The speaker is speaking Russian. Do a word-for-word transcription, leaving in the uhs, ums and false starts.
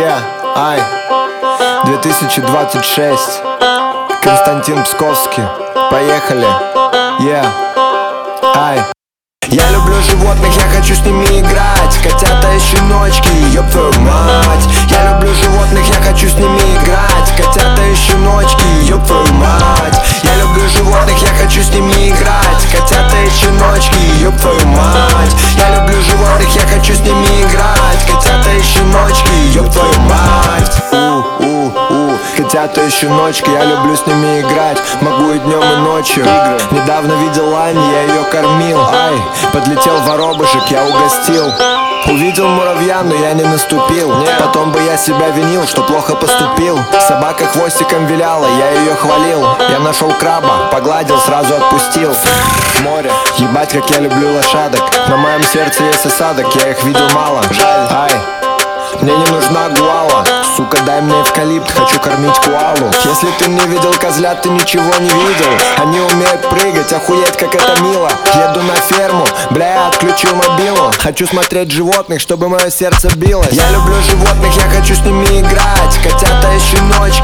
Yeah, ай, две тысячи двадцать шесть. Константин Псковский. Поехали. Yeah, ай. Я люблю животных, я хочу с ними играть. Котята и щеночки, ёб твою мать. Я люблю животных, я хочу с ними играть. Котята и щеночки, ёб твою мать. Я люблю животных, я хочу с ними играть. Котята и щеночки, ёб твою мать. Я люблю животных, я хочу с ними играть. Котята и щеночки, ёб твою мать. У-у-у, котята и щеночки, я люблю с ними играть. Могу и днем, и ночью. Недавно видел Ань, я ее кормил. Ай, подлетел воробушек, я угостил. Увидел муравья, но я не наступил. Потом бы я себя винил, что плохо поступил. Собака хвостиком виляла, я ее хвалил. Я нашел краба, погладил, сразу отпустил. Море, ебать, как я люблю лошадок. На моем сердце есть осадок, я их видел мало. Жаль, ай, мне не нужна гуала. Сука, дай мне эвкалипт, хочу кормить куалу. Если ты не видел козлят, ты ничего не видел. Они умеют прыгать, охуеть, как это мило. Еду на ферму, бля, я отключил мобилу. Хочу смотреть животных, чтобы мое сердце билось. Я люблю животных, я хочу с ними играть. Котята и щеночки,